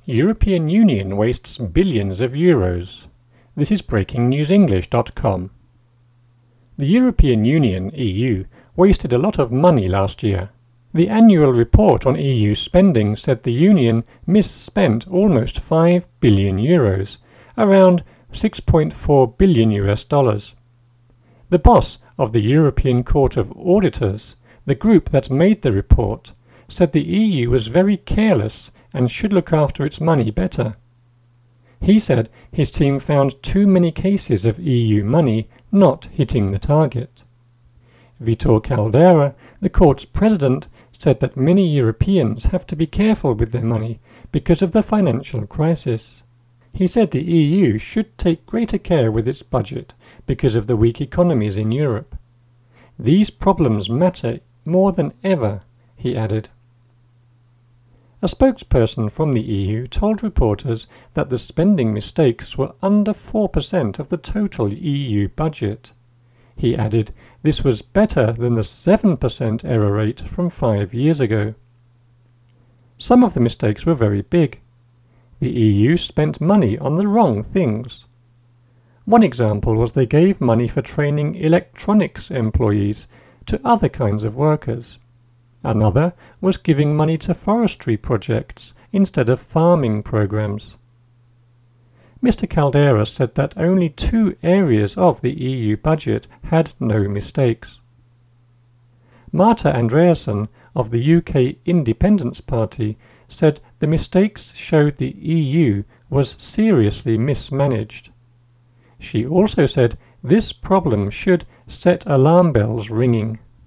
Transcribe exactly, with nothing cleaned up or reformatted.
European Union wastes billions of euros. This is breaking news english dot com. The European Union, E U, wasted a lot of money last year. The annual report on E U spending said the Union misspent almost five billion euros, around six point four billion U S dollars. The boss of the European Court of Auditors, the group that made the report, said the E U was very careless and should look after its money better. He said his team found too many cases of E U money not hitting the target. Vitor Caldera, the court's president, said that many Europeans have to be careful with their money because of the financial crisis. He said the E U should take greater care with its budget because of the weak economies in Europe. These problems matter more than ever, he added. A spokesperson from the E U told reporters that the spending mistakes were under four percent of the total E U budget. He added this was better than the seven percent error rate from five years ago. Some of the mistakes were very big. The E U spent money on the wrong things. One example was they gave money for training electronics employees to other kinds of workers. Another was giving money to forestry projects instead of farming programs. Mister Caldera said that only two areas of the E U budget had no mistakes. Marta Andreasen of the U K Independence Party said the mistakes showed the E U was seriously mismanaged. She also said this problem should set alarm bells ringing.